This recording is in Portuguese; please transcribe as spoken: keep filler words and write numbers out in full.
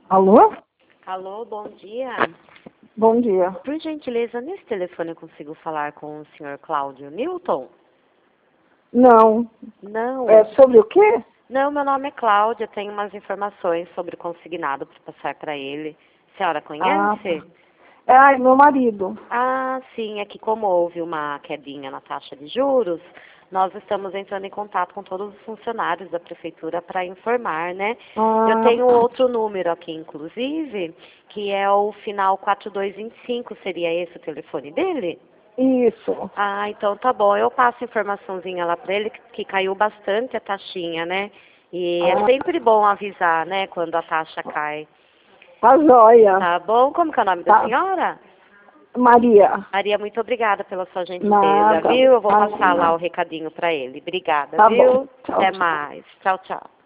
Alô? Alô, bom dia. Bom dia. Por gentileza, nesse telefone eu consigo falar com o senhor Cláudio Newton? Não. Não. É sobre o quê? Não, meu nome é Cláudia, tenho umas informações sobre o consignado para passar para ele. A senhora conhece? Ah, é ai, meu marido. Ah, sim, é que como houve uma quedinha na taxa de juros, nós estamos entrando em contato com todos os funcionários da prefeitura para informar, né? Ah, Eu tenho outro número aqui, inclusive, que é o final quatro dois dois cinco, seria esse o telefone dele? Isso. Ah, então tá bom. Eu passo informaçãozinha lá para ele, que, que caiu bastante a taxinha, né? E é Ah, sempre bom avisar, né, quando a taxa cai. tá joia. Tá bom? Como que é o nome da Tá. senhora? Maria. Maria, muito obrigada pela sua gentileza, Nada. viu? Eu vou passar lá Imagina. o recadinho para ele. Obrigada, Tá bom. viu? Tchau, Até tchau. mais. Tchau, tchau.